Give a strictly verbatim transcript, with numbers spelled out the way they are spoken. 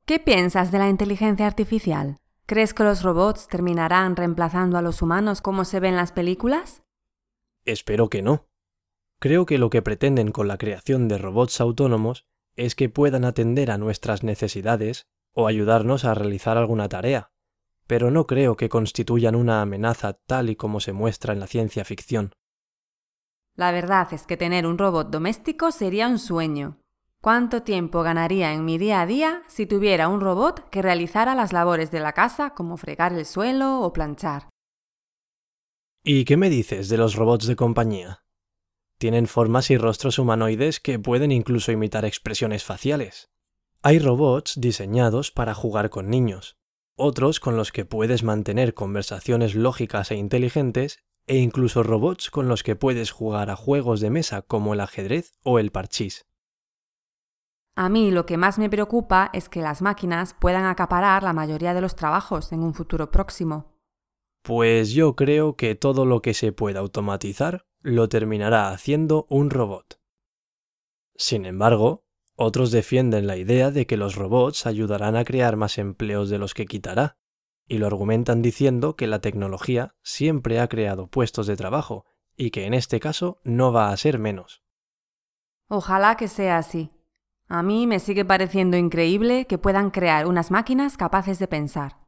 ¿Qué piensas de la inteligencia artificial? ¿Crees que los robots terminarán reemplazando a los humanos como se ve en las películas? Espero que no. Creo que lo que pretenden con la creación de robots autónomos es que puedan atender a nuestras necesidades o ayudarnos a realizar alguna tarea, pero no creo que constituyan una amenaza tal y como se muestra en la ciencia ficción. La verdad es que tener un robot doméstico sería un sueño. ¿Cuánto tiempo ganaría en mi día a día si tuviera un robot que realizara las labores de la casa como fregar el suelo o planchar? ¿Y qué me dices de los robots de compañía? Tienen formas y rostros humanoides que pueden incluso imitar expresiones faciales. Hay robots diseñados para jugar con niños, otros con los que puedes mantener conversaciones lógicas e inteligentes, e incluso robots con los que puedes jugar a juegos de mesa como el ajedrez o el parchís. A mí lo que más me preocupa es que las máquinas puedan acaparar la mayoría de los trabajos en un futuro próximo. Pues yo creo que todo lo que se pueda automatizar lo terminará haciendo un robot. Sin embargo, otros defienden la idea de que los robots ayudarán a crear más empleos de los que quitará, y lo argumentan diciendo que la tecnología siempre ha creado puestos de trabajo y que en este caso no va a ser menos. Ojalá que sea así. A mí me sigue pareciendo increíble que puedan crear unas máquinas capaces de pensar.